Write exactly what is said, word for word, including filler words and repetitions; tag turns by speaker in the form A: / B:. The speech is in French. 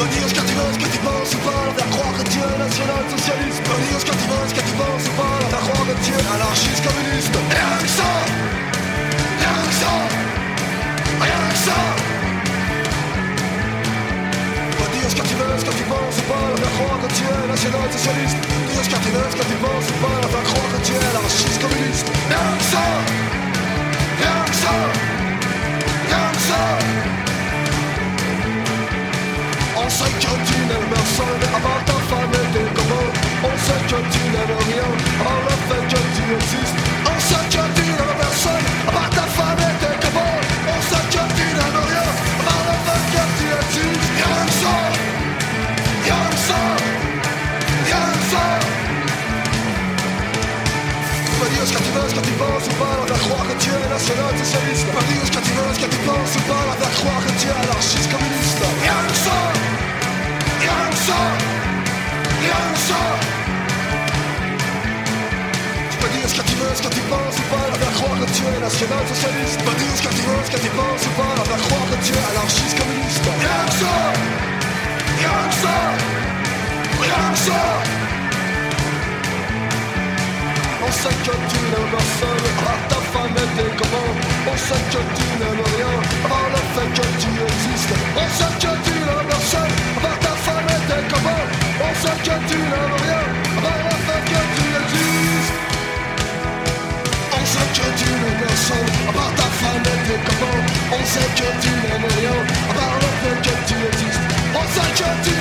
A: peux dire ce que tu veux, ce que tu penses ou pas, leur faire croire que tu es national-socialiste. Tu peux dire ce que tu veux, ce que tu penses ou pas, leur faire croire que tu es anarchiste communiste. Rien que ça, rien que ça, rien que ça. Tu peux dire ce que tu veux, ce que tu penses ou pas, leur faire croire que tu es national-socialiste. Tu peux dire ce que tu veux, ce que tu penses ou pas, leur faire croire que tu es anarchiste communiste. Rien que ça, rien que ça, rien que ça. On sait que tu n'aimes personne à part ta femme et tes copains. On sait que tu n'aimes rien à part le fait que tu existes. On sait que tu n'aimes personne à part ta femme et tes copains. On sait que tu n'aimes rien à part le fait que tu existes. Rien que ça, rien que ça, rien que ça. Tu peux dire ce que tu veux, ce que tu penses ou pas, leur faire croire que tu es national-socialiste. Tu peux dire ce que tu veux, ce que tu penses ou pas, leur faire croire que tu es anarchiste communiste. Rien que ça, rien que ça, rien que ça. Tu peux dire ce que tu veux, ce que tu penses ou pas, leur faire croire que tu es national-socialiste. Tu peux dire ce que tu veux, ce que tu penses ou pas, leur faire croire que tu es anarchiste communiste. Rien que ça, rien que ça, rien que ça. On sait que tu n'aimes personne à part ta femme et tes copains. On sait que tu n'aimes rien à part le fait que tu existes. On sait que tu n'aimes personne à part ta femme et tes copains. On sait que tu n'aimes rien à part le fait que tu existes. On sait que tu n'aimes personne à part ta femme et tes copains. On sait que tu n'aimes rien à part le fait que tu existes. On sait que tu